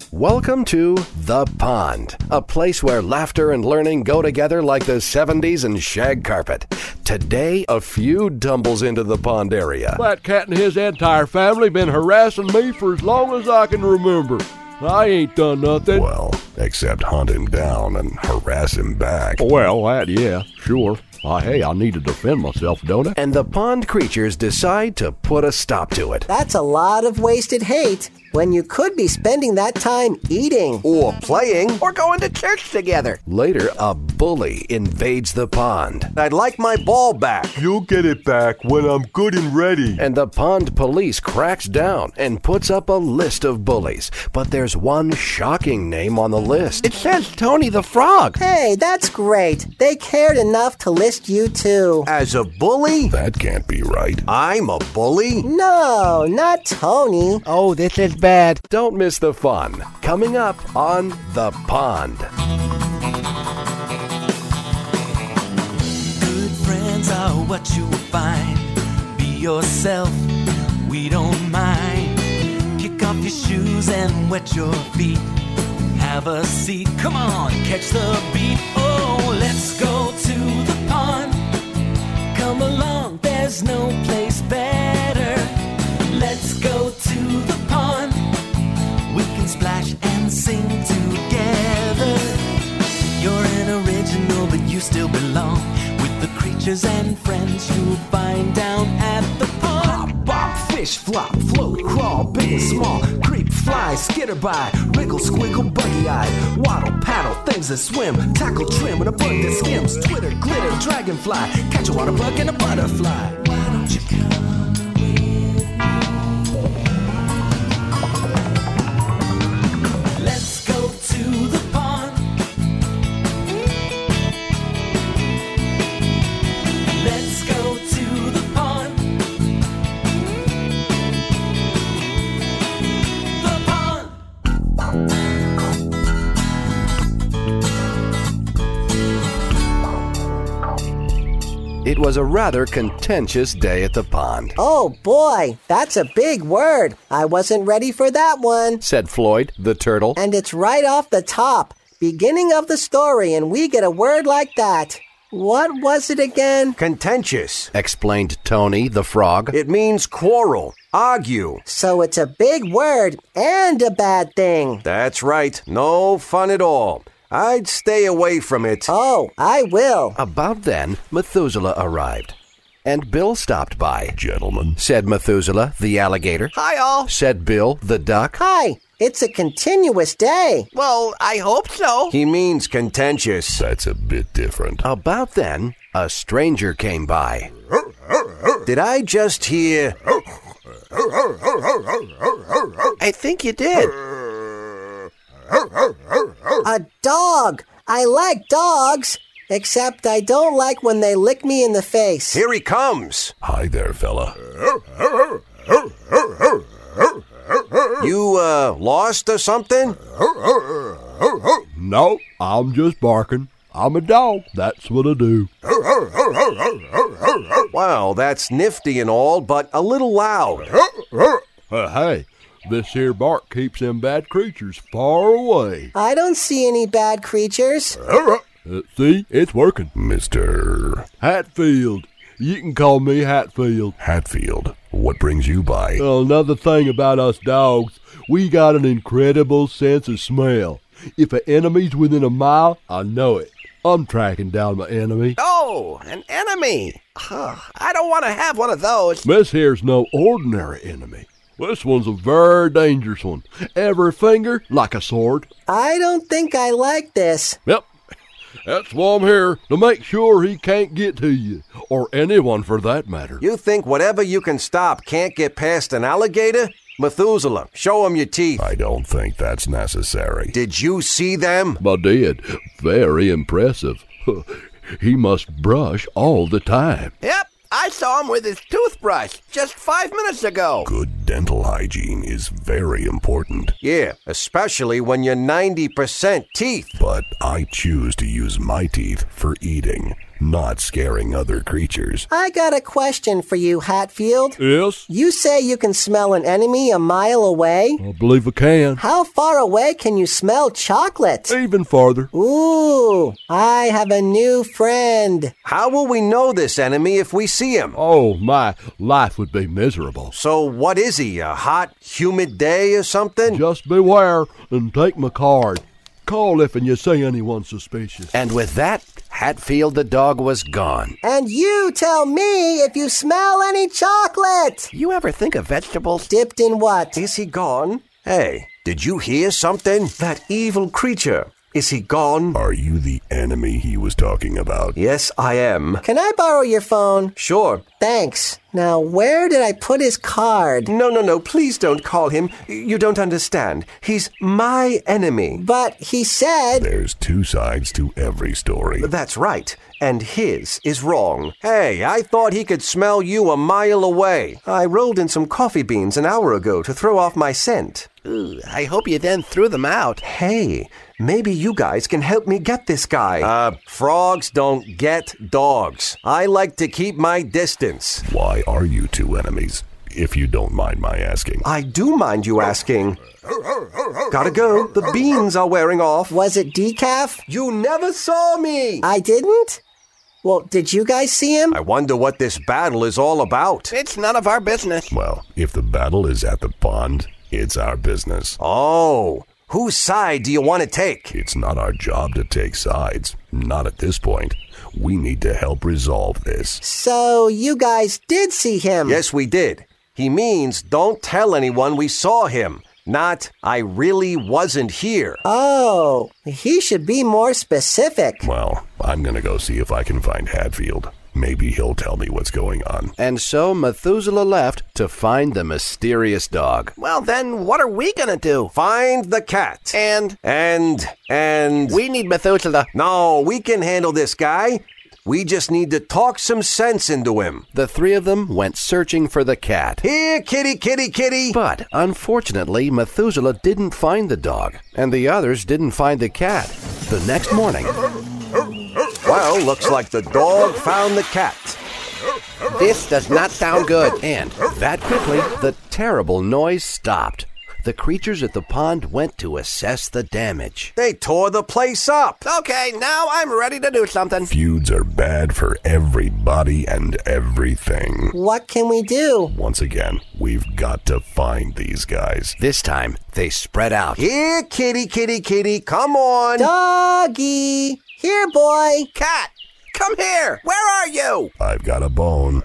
Welcome to The Pond, a place where laughter and learning go together like the 70s and shag carpet. Today, a feud tumbles into the pond area. That cat and his entire family been harassing me for as long as I can remember. I ain't done nothing. Well, except hunt him down and harass him back. Well, yeah, sure. Hey, I need to defend myself, don't I? And the pond creatures decide to put a stop to it. That's a lot of wasted hate when you could be spending that time eating. Or playing. Or going to church together. Later, a bully invades the pond. I'd like my ball back. You'll get it back when I'm good and ready. And the pond police cracks down and puts up a list of bullies. But there's one shocking name on the list. It says Tony the Frog. Hey, that's great. They cared enough to list you too. As a bully? That can't be right. I'm a bully? No, not Tony. Oh, this is bad. Don't miss the fun. Coming up on The Pond. Good friends are what you find. Be yourself, we don't mind. Kick off your shoes and wet your feet. Have a seat, come on, catch the beat. Oh, let's go to the pond. Come along, there's no place better. Let's go to the pond. We can splash and sing together. You're an original, but you still belong with the creatures and friends you'll find down at the pond. Hop, bop, fish, flop, float, crawl, big and small, creep, fly, skitter by, wriggle, squiggle, buggy-eyed, waddle, paddle, things that swim, tackle, trim, and a bug that skims, twitter, glitter, dragonfly, catch a water bug and a butterfly. Why don't you come with me? Let's go to the pond. Let's go to the pond. The pond. It was a rather contentious day at the pond, Oh boy, that's a big word. I wasn't ready for that one. said Floyd, the turtle. And it's right off the top. Beginning of the story, and we get a word like that. What was it again? Contentious. Explained Tony, the frog. It means quarrel, argue. So it's a big word and a bad thing. That's right. No fun at all. I'd stay away from it. Oh, I will. About then, Methuselah arrived. And Bill stopped by. Gentlemen. Said Methuselah, the alligator. Hi, all. Said Bill, the duck. Hi, it's a continuous day. Well, I hope so. He means contentious. That's a bit different. About then, a stranger came by. Did I just hear? I think you did. A dog. I like dogs, except I don't like when they lick me in the face. Here he comes. Hi there, fella. You, lost or something? No, I'm just barking. I'm a dog. That's what I do. Well, that's nifty and all, but a little loud. Hey, this here bark keeps them bad creatures far away. I don't see any bad creatures. See, it's working. Mr. Hatfield. You can call me Hatfield. Hatfield, what brings you by? Another thing about us dogs, we got an incredible sense of smell. If an enemy's within a mile, I know it. I'm tracking down my enemy. Oh, an enemy. I don't want to have one of those. This here's no ordinary enemy. This one's a very dangerous one. Every finger like a sword. I don't think I like this. Yep. That's why I'm here, to make sure he can't get to you, or anyone for that matter. You think whatever you can stop can't get past an alligator? Methuselah, show him your teeth. I don't think that's necessary. Did you see them? I did. Very impressive. He must brush all the time. Yep, I saw him with his toothbrush just 5 minutes ago. Good dental hygiene is very important. Yeah, especially when you're 90% teeth. But I choose to use my teeth for eating. not scaring other creatures. I got a question for you, Hatfield. Yes? You say you can smell an enemy a mile away? I believe I can. How far away can you smell chocolate? Even farther. Ooh, I have a new friend. How will we know this enemy if we see him? Oh, my life would be miserable. So what is he, a hot, humid day or something? Just beware and take my card. Call if you see anyone suspicious. And with that, Hatfield the dog was gone. And you tell me if you smell any chocolate. You ever think of vegetables? Dipped in what? Is he gone? Hey, did you hear something? That evil creature. Is he gone? Are you the enemy he was talking about? Yes, I am. Can I borrow your phone? Sure. Thanks. Now, where did I put his card? No, please don't call him. You don't understand. He's my enemy. But he said... There's two sides to every story. That's right. And his is wrong. Hey, I thought he could smell you a mile away. I rolled in some coffee beans an hour ago to throw off my scent. Ooh, I hope you then threw them out. Hey, maybe you guys can help me get this guy. Frogs don't get dogs. I like to keep my distance. Why are you two enemies, if you don't mind my asking? I do mind you asking. Gotta go. The beans are wearing off. Was it decaf? You never saw me. I didn't? Well, did you guys see him? I wonder what this battle is all about. It's none of our business. Well, if the battle is at the pond, it's our business. Oh, whose side do you want to take? It's not our job to take sides. Not at this point. We need to help resolve this. So you guys did see him? Yes, we did. He means don't tell anyone we saw him. Not, I really wasn't here. Oh, he should be more specific. Well, I'm gonna go see if I can find Hatfield. Maybe he'll tell me what's going on. And so Methuselah left to find the mysterious dog. Well, then what are we gonna do? Find the cat. And We we need Methuselah. No, we can handle this guy. We just need to talk some sense into him. The three of them went searching for the cat. Here, kitty, kitty, kitty. But unfortunately, Methuselah didn't find the dog, and the others didn't find the cat. The next morning, Well, looks like the dog found the cat. this does not sound good. And that quickly, the terrible noise stopped. The creatures at the pond went to assess the damage. They tore the place up. Okay, now I'm ready to do something. Feuds are bad for everybody and everything. What can we do? Once again, we've got to find these guys. This time, they spread out. Here, kitty, kitty, kitty, come on. Doggy! Here, boy! Cat, come here. Where are you? I've got a bone.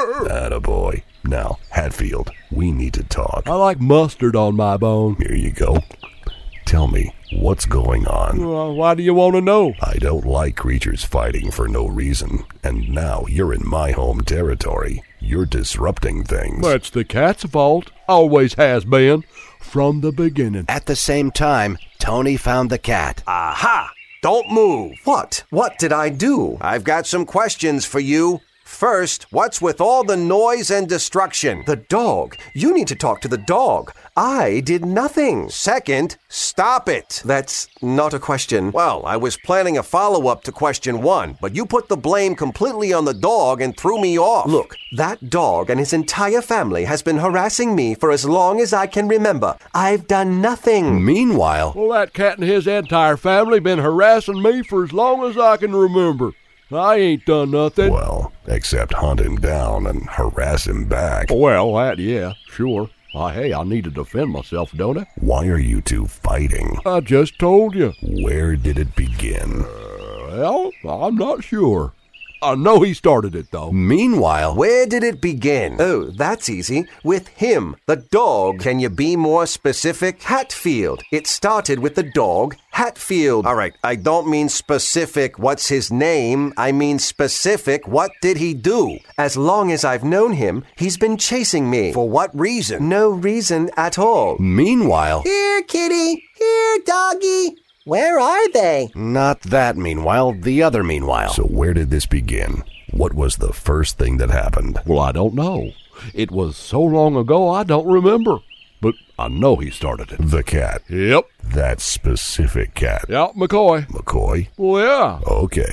Attaboy. Now, Hatfield, we need to talk. I like mustard on my bone. Here you go. Tell me, what's going on? Why do you want to know? I don't like creatures fighting for no reason. And now you're in my home territory. You're disrupting things. That's the cat's fault. Always has been. From the beginning. At the same time, Tony found the cat. Aha! Don't move. What? What did I do? I've got some questions for you. First, what's with all the noise and destruction? The dog. You need to talk to the dog. I did nothing. Second, stop it. That's not a question. Well, I was planning a follow-up to question 1, but you put the blame completely on the dog and threw me off. Look, that dog and his entire family has been harassing me for as long as I can remember. I've done nothing. Meanwhile, Well, that cat and his entire family been harassing me for as long as I can remember. I ain't done nothing. Well, except hunt him down and harass him back. Well, that, yeah, sure. Hey, I need to defend myself, don't I? Why are you two fighting? I just told you. Where did it begin? Well, I'm not sure. I know he started it, though. meanwhile, Where did it begin? Oh, that's easy. With him, the dog. Can you be more specific? Hatfield. It started with the dog, Hatfield. All right, I don't mean specific, what's his name? I mean specific, what did he do? As long as I've known him, he's been chasing me. For what reason? No reason at all. meanwhile, Here, kitty! Here, doggy! Where are they? not that meanwhile, the other meanwhile. So where did this begin? What was the first thing that happened? Well, I don't know. It was so long ago I don't remember. But I know he started it. The cat. Yep. That specific cat. Yeah, McCoy. McCoy? Well, yeah. Okay,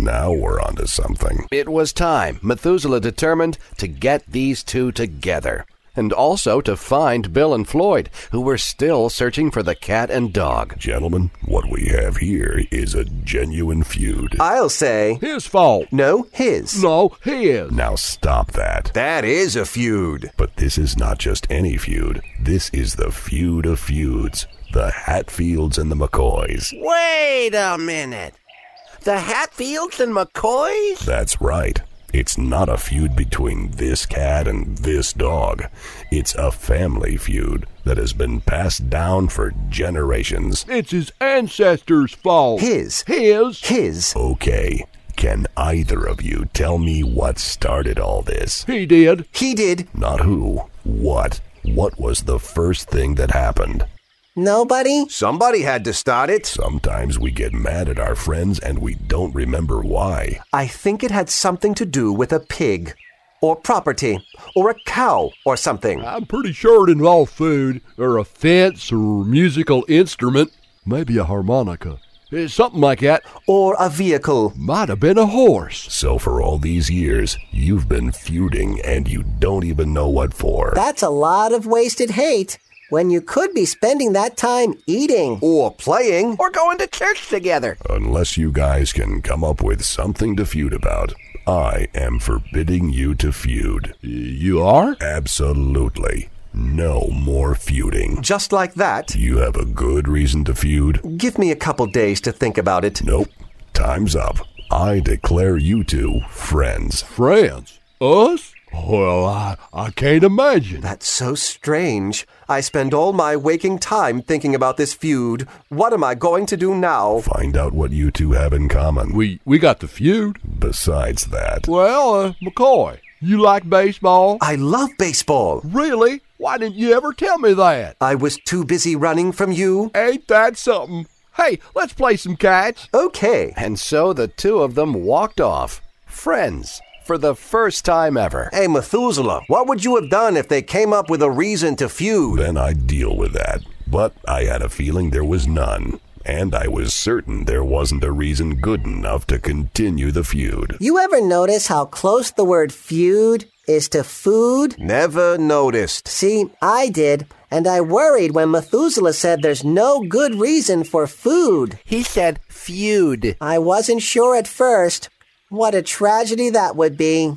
Now we're onto something. It was time Methuselah determined to get these two together, and also to find Bill and Floyd, who were still searching for the cat and dog. Gentlemen, what we have here is a genuine feud. I'll say, His fault. no, his. No, his. Now stop that. That is a feud. But this is not just any feud. This is the feud of feuds. The Hatfields and the McCoys. Wait a minute. The Hatfields and McCoys? That's right. It's not a feud between this cat and this dog. It's a family feud that has been passed down for generations. It's his ancestors' fault. His. His. Okay, can either of you tell me what started all this? He did. He did. Not who, what? What was the first thing that happened? Nobody? Somebody had to start it. Sometimes we get mad at our friends and we don't remember why. I think it had something to do with a pig, or property, or a cow, or something. I'm pretty sure it involved food, or a fence, or musical instrument. Maybe a harmonica. Something like that. Or a vehicle. Might have been a horse. So for all these years, you've been feuding and you don't even know what for. That's a lot of wasted hate when you could be spending that time eating. Or playing. Or going to church together. Unless you guys can come up with something to feud about, I am forbidding you to feud. You are? Absolutely. No more feuding. Just like that. You have a good reason to feud? Give me a couple days to think about it. Nope. Time's up. I declare you two friends. Friends? Us? Well, I can't imagine. That's so strange. I spend all my waking time thinking about this feud. What am I going to do now? Find out what you two have in common. We got the feud. Besides that, Well, McCoy, you like baseball? I love baseball. Really? Why didn't you ever tell me that? I was too busy running from you. Ain't that something? Hey, let's play some catch. Okay. And so the two of them walked off, friends, for the first time ever. Hey, Methuselah, what would you have done if they came up with a reason to feud? then I'd deal with that. But I had a feeling there was none. And I was certain there wasn't a reason good enough to continue the feud. You ever notice how close the word feud is to food? Never noticed. See, I did, and I worried when Methuselah said there's no good reason for food. He said feud. I wasn't sure at first. What a tragedy that would be.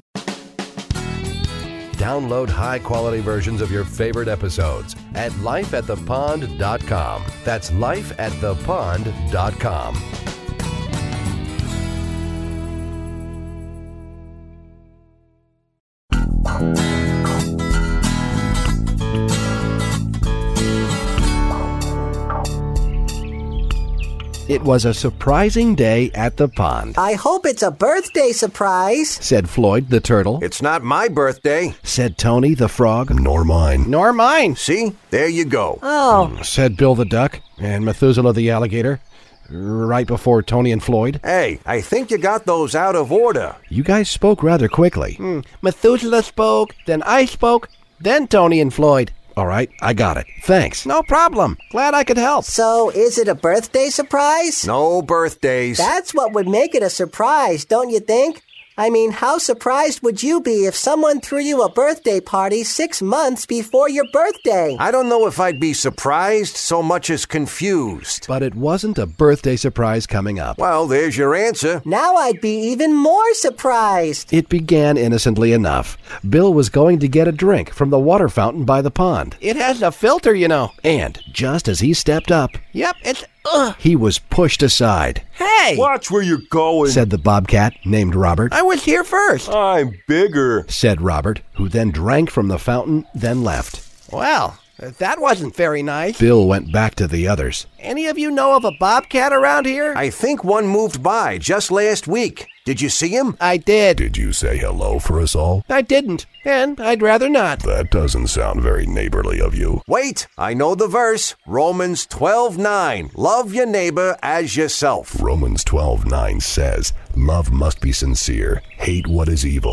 Download high-quality versions of your favorite episodes at lifeatthepond.com. That's lifeatthepond.com. It was a surprising day at the pond, I hope it's a birthday surprise. said Floyd the turtle, It's not my birthday. said Tony the frog, Nor mine. nor mine, See? There you go. Oh, said Bill the duck, and Methuselah the alligator, right before Tony and Floyd. Hey, I think you got those out of order. You guys spoke rather quickly. Methuselah spoke, then I spoke, then Tony and Floyd. All right, I got it. Thanks. No problem. Glad I could help. so is it a birthday surprise? No birthdays. That's what would make it a surprise, don't you think? I mean, how surprised would you be if someone threw you a birthday party 6 months before your birthday? I don't know if I'd be surprised so much as confused. But it wasn't a birthday surprise coming up. Well, there's your answer. Now I'd be even more surprised. It began innocently enough. Bill was going to get a drink from the water fountain by the pond. It has a filter, you know. And just as he stepped up, yep, he was pushed aside. Hey, Watch where you're going. said the bobcat named Robert. I was here first. I'm bigger. Said Robert, who then drank from the fountain, then left. Well, that wasn't very nice. Bill went back to the others. Any of you know of a bobcat around here? I think one moved by just last week. Did you see him? I did. Did you say hello for us all? I didn't, and I'd rather not. That doesn't sound very neighborly of you. Wait, I know the verse. Romans 12:9. Love your neighbor as yourself. Romans 12:9 says, love must be sincere, hate what is evil,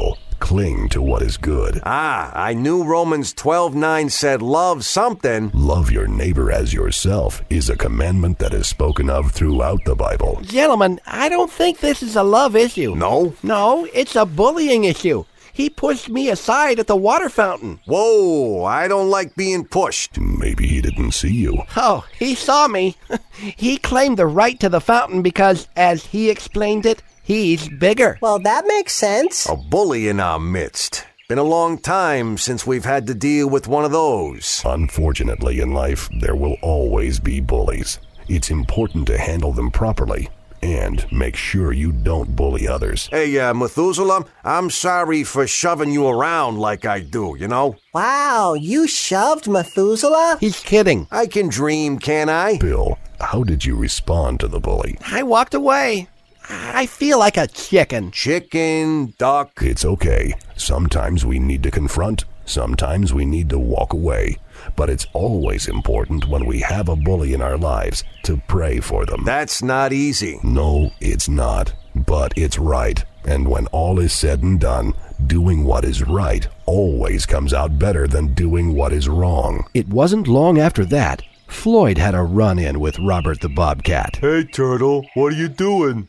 cling to what is good. Ah, I knew Romans 12:9 said love something. Love your neighbor as yourself is a commandment that is spoken of throughout the Bible. Gentlemen, I don't think this is a love issue. No? No, it's a bullying issue. He pushed me aside at the water fountain. Whoa, I don't like being pushed. Maybe he didn't see you. Oh, he saw me. He claimed the right to the fountain because, as he explained it, he's bigger. Well, that makes sense. A bully in our midst. Been a long time since we've had to deal with one of those. Unfortunately, in life, there will always be bullies. It's important to handle them properly and make sure you don't bully others. Hey, Methuselah, I'm sorry for shoving you around like I do, you know? Wow, you shoved Methuselah? He's kidding. I can dream, can't I? Bill, how did you respond to the bully? I walked away. I feel like a chicken. Chicken, duck. It's okay. Sometimes we need to confront. Sometimes we need to walk away. But it's always important when we have a bully in our lives to pray for them. That's not easy. No, it's not. But it's right. And when all is said and done, doing what is right always comes out better than doing what is wrong. It wasn't long after that, Floyd had a run-in with Robert the Bobcat. Hey, Turtle, what are you doing?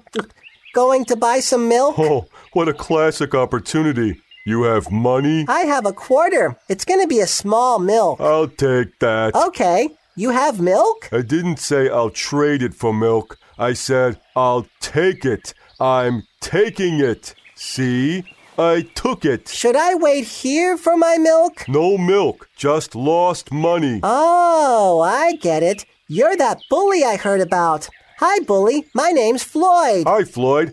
Going to buy some milk? Oh, what a classic opportunity. You have money? I have a quarter. It's going to be a small milk. I'll take that. Okay. You have milk? I didn't say I'll trade it for milk. I said I'll take it. I'm taking it. See? I took it. Should I wait here for my milk? No milk, just lost money. Oh, I get it. You're that bully I heard about. Hi, bully. My name's Floyd. Hi, Floyd.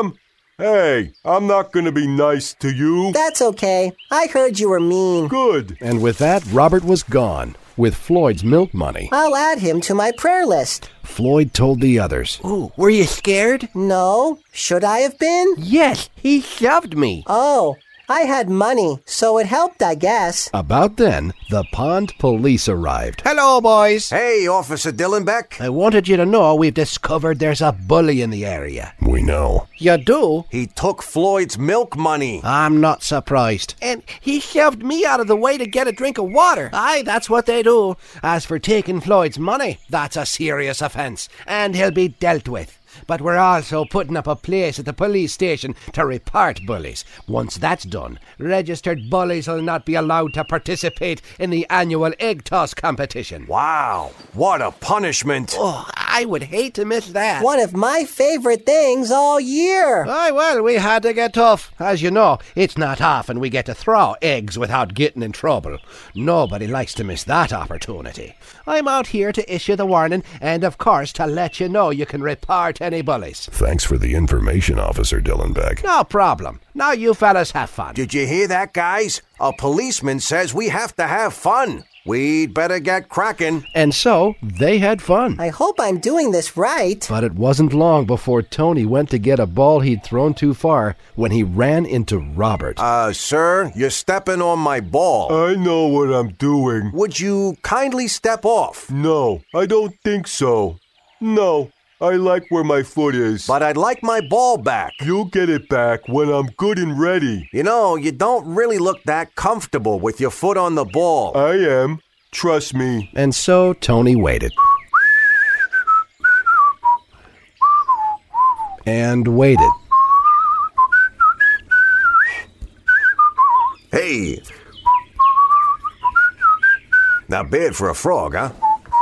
Hey, I'm not going to be nice to you. That's okay. I heard you were mean. Good. And with that, Robert was gone, with Floyd's milk money. I'll add him to my prayer list. Floyd told the others. Ooh, were you scared? No. Should I have been? Yes, he shoved me. Oh, I had money, so it helped, I guess. About then, the pond police arrived. Hello, boys. Hey, Officer Dillenbeck. I wanted you to know we've discovered there's a bully in the area. We know. You do? He took Floyd's milk money. I'm not surprised. And he shoved me out of the way to get a drink of water. Aye, that's what they do. As for taking Floyd's money, that's a serious offence, and he'll be dealt with. But we're also putting up a place at the police station to report bullies. Once that's done, registered bullies will not be allowed to participate in the annual egg toss competition. Wow, what a punishment. Oh, I would hate to miss that. One of my favorite things all year. Aye, well, we had to get tough. As you know, it's not often we get to throw eggs without getting in trouble. Nobody likes to miss that opportunity. I'm out here to issue the warning and, of course, to let you know you can report any bullies. Thanks for the information, Officer Dillenbeck. No problem. Now you fellas have fun. Did you hear that, guys? A policeman says we have to have fun. We'd better get cracking. And so, they had fun. I hope I'm doing this right. But it wasn't long before Tony went to get a ball he'd thrown too far when he ran into Robert. Sir, you're stepping on my ball. I know what I'm doing. Would you kindly step off? No, I don't think so. No, I like where my foot is. But I'd like my ball back. You'll get it back when I'm good and ready. You know, you don't really look that comfortable with your foot on the ball. I am. Trust me. And so Tony waited. And waited. Hey. Not bad for a frog, huh?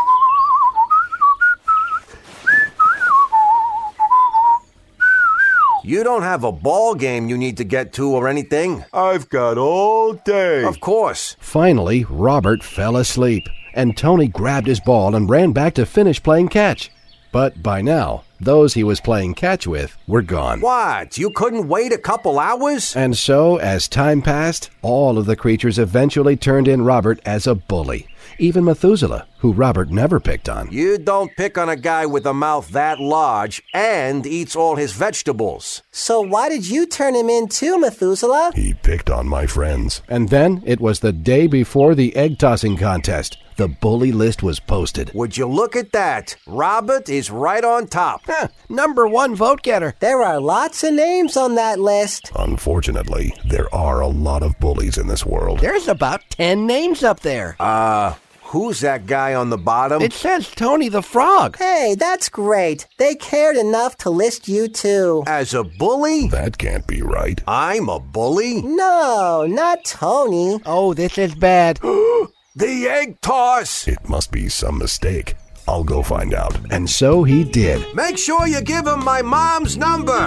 You don't have a ball game you need to get to or anything? I've got all day. Of course. Finally, Robert fell asleep, and Tony grabbed his ball and ran back to finish playing catch. But by now, those he was playing catch with were gone. What? You couldn't wait a couple hours? And so, as time passed, all of the creatures eventually turned in Robert as a bully. even Methuselah, who Robert never picked on. You don't pick on a guy with a mouth that large and eats all his vegetables. So why did you turn him in too, Methuselah? He picked on my friends. And then it was the day before the egg-tossing contest. The bully list was posted. Would you look at that? Robert is right on top. Number 1 vote getter. There are lots of names on that list. Unfortunately, there are a lot of bullies in this world. There's about 10 names up there. Who's that guy on the bottom? It says Tony the Frog. Hey, that's great. They cared enough to list you too. As a bully? That can't be right. I'm a bully? No, not Tony. Oh, this is bad. The egg toss! It must be some mistake. I'll go find out. And so he did. Make sure you give him my mom's number!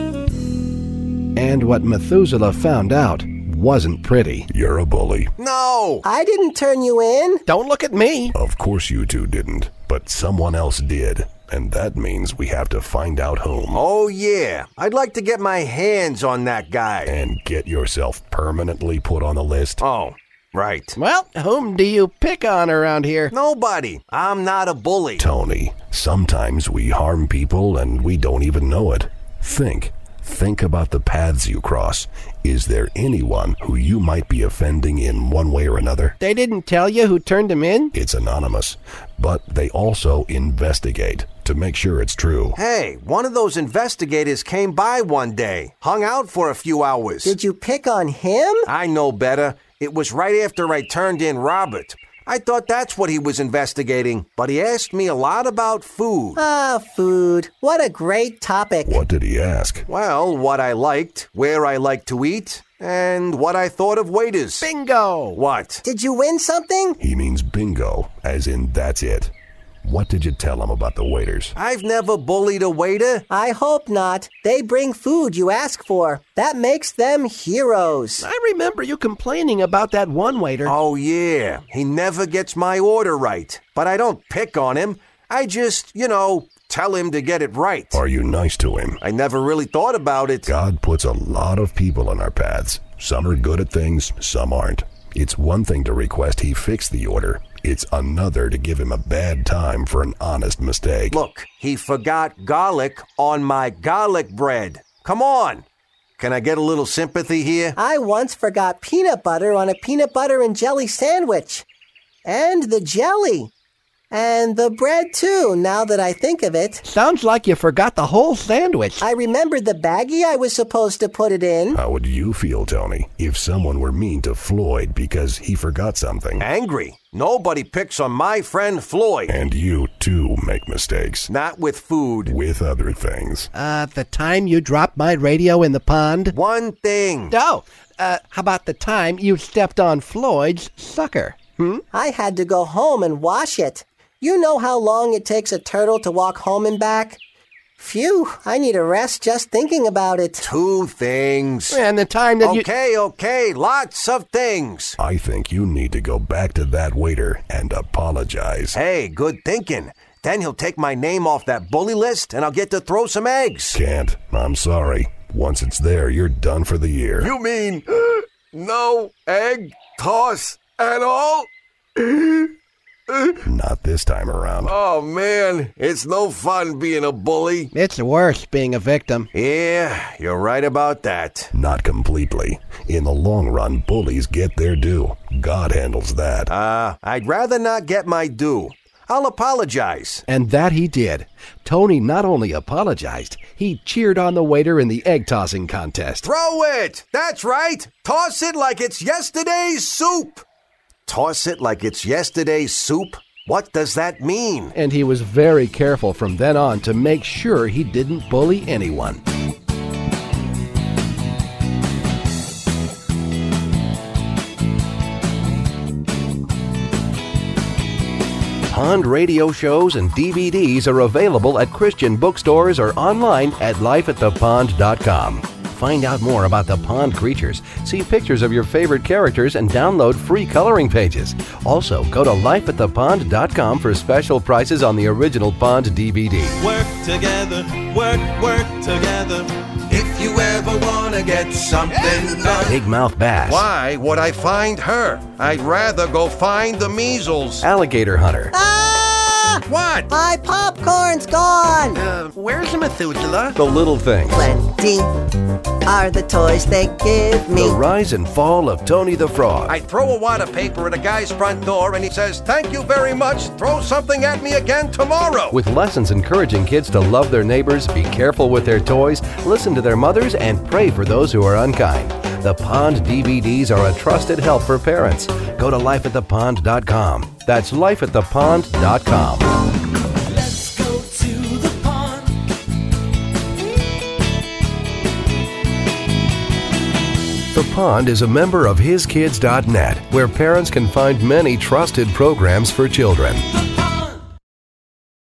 And what Methuselah found out wasn't pretty. You're a bully. No! I didn't turn you in. Don't look at me. Of course you two didn't, but someone else did. And that means we have to find out whom. Oh, yeah. I'd like to get my hands on that guy. And get yourself permanently put on the list. Oh, right. Well, whom do you pick on around here? Nobody. I'm not a bully. Tony, sometimes we harm people and we don't even know it. Think about the paths you cross. Is there anyone who you might be offending in one way or another? They didn't tell you who turned him in? It's anonymous, but they also investigate to make sure it's true. Hey, one of those investigators came by one day, hung out for a few hours. Did you pick on him? I know better. It was right after I turned in Robert. I thought that's what he was investigating, but he asked me a lot about food. Food. What a great topic. What did he ask? Well, what I liked, where I liked to eat, and what I thought of waiters. Bingo! What? Did you win something? He means bingo, as in that's it. What did you tell him about the waiters? I've never bullied a waiter. I hope not. They bring food you ask for. That makes them heroes. I remember you complaining about that one waiter. Oh, yeah. He never gets my order right. But I don't pick on him. I just, tell him to get it right. Are you nice to him? I never really thought about it. God puts a lot of people in our paths. Some are good at things, some aren't. It's one thing to request he fix the order. It's another to give him a bad time for an honest mistake. Look, he forgot garlic on my garlic bread. Come on. Can I get a little sympathy here? I once forgot peanut butter on a peanut butter and jelly sandwich. And the jelly. And the bread, too, now that I think of it. Sounds like you forgot the whole sandwich. I remembered the baggie I was supposed to put it in. How would you feel, Tony, if someone were mean to Floyd because he forgot something? Angry. Nobody picks on my friend Floyd. And you, too, make mistakes. Not with food. With other things. The time you dropped my radio in the pond? One thing. Oh, how about the time you stepped on Floyd's sucker? I had to go home and wash it. You know how long it takes a turtle to walk home and back? Phew, I need a rest just thinking about it. 2 things. And the time that Okay, lots of things. I think you need to go back to that waiter and apologize. Hey, good thinking. Then he'll take my name off that bully list and I'll get to throw some eggs. Can't. I'm sorry. Once it's there, you're done for the year. You mean no egg toss at all? Not this time around. Oh, man, it's no fun being a bully. It's worse being a victim. Yeah, you're right about that. Not completely. In the long run, bullies get their due. God handles that. I'd rather not get my due. I'll apologize. And that he did. Tony not only apologized, he cheered on the waiter in the egg-tossing contest. Throw it! That's right! Toss it like it's yesterday's soup! Toss it like it's yesterday's soup? What does that mean? And he was very careful from then on to make sure he didn't bully anyone. Pond radio shows and DVDs are available at Christian bookstores or online at lifeatthepond.com. Find out more about the pond creatures, see pictures of your favorite characters, and download free coloring pages. Also, go to lifeatthepond.com for special prices on the original Pond DVD. Work together, work together. If you ever wanna get something done. Big mouth bass. Why would I find her? I'd rather go find the measles. Alligator hunter. Ah! What? My popcorn's gone! Where's Methuselah? The little things. Plenty are the toys they give me. The rise and fall of Tony the Frog. I throw a wad of paper at a guy's front door and he says, "Thank you very much. Throw something at me again tomorrow." With lessons encouraging kids to love their neighbors, be careful with their toys, listen to their mothers, and pray for those who are unkind. The Pond DVDs are a trusted help for parents. Go to lifeatthepond.com. That's lifeatthepond.com. Let's go to the pond. The Pond is a member of HisKids.net, where parents can find many trusted programs for children.